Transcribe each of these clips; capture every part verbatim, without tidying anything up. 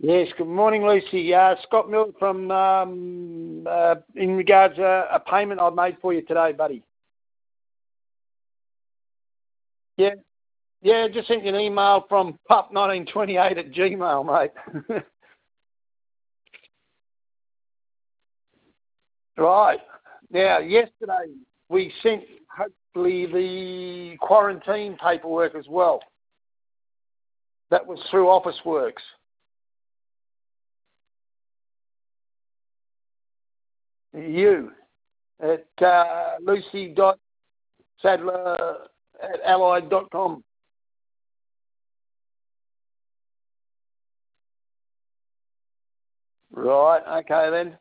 Yes, good morning, Lucy. Uh, Scott Miller from, um, uh, in regards to a payment I've made for you today, buddy. Yeah, yeah, just sent you an email from pup nineteen twenty-eight at Gmail, mate. Right. Now, yesterday we sent, hopefully, the quarantine paperwork as well. That was through Officeworks. You, at uh, lucy dot sadler at allied dot com. Right, okay then.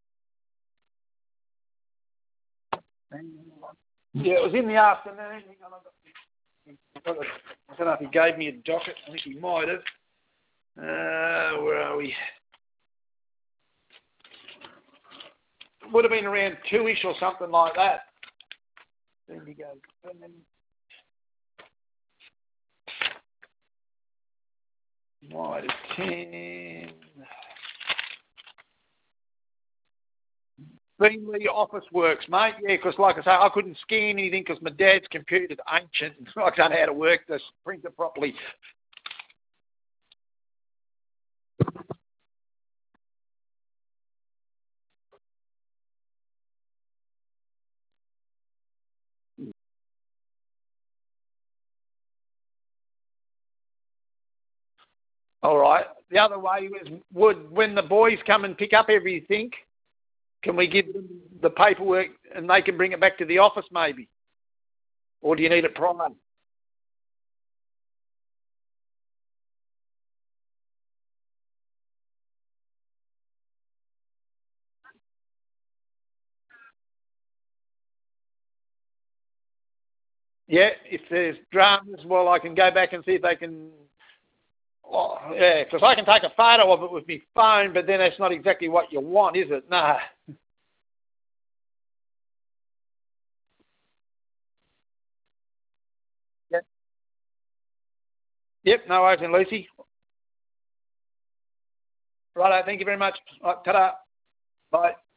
Yeah, it was in the afternoon. Hang on, I've got- I don't know if he gave me a docket. I think he might have. Uh, where are we? Would have been around two-ish or something like that. There you go. And then, might have ten. Beenley Office Works, mate. Yeah, because like I say, I couldn't scan anything because my dad's computer's ancient and I don't know how to work the printer properly. All right. The other way is, would when the boys come and pick up everything, can we give them the paperwork and they can bring it back to the office maybe? Or do you need it prior? Yeah, if there's dramas, well, I can go back and see if they can. Oh, yeah, because I can take a photo of it with my phone, but then that's not exactly what you want, is it? No. Yep. Yep, no worries, and Lucy. Righto, thank you very much. Right, ta-da. Bye.